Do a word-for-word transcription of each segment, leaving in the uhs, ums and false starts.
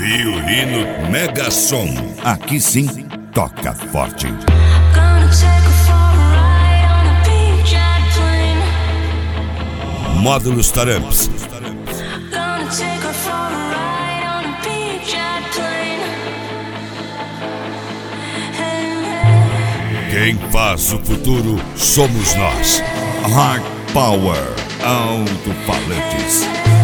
Violino Mega Som. Aqui sim, toca forte. Módulos Taramps. Quem faz o futuro somos nós. Hard Power Alto-Falantes.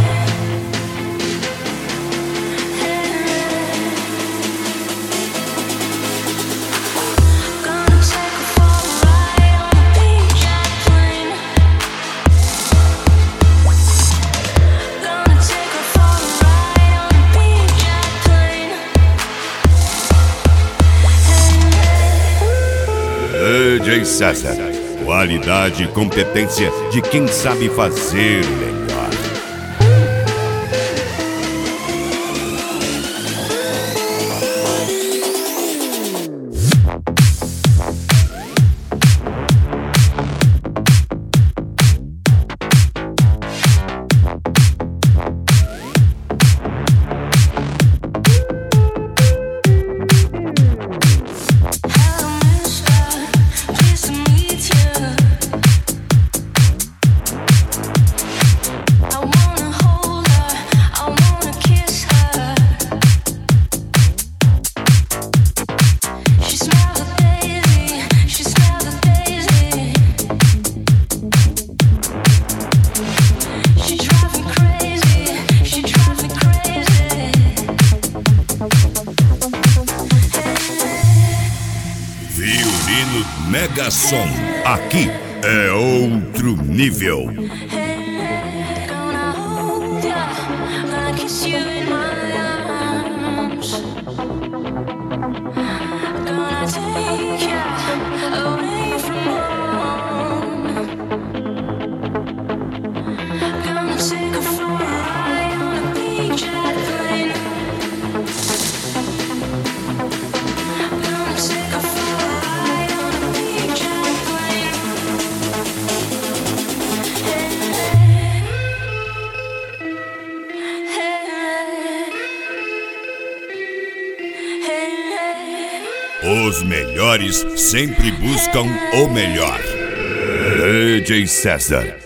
D J César, qualidade e competência de quem sabe fazer melhor. Violino Mega Som. Aqui é outro nível. Os melhores sempre buscam o melhor. D J César.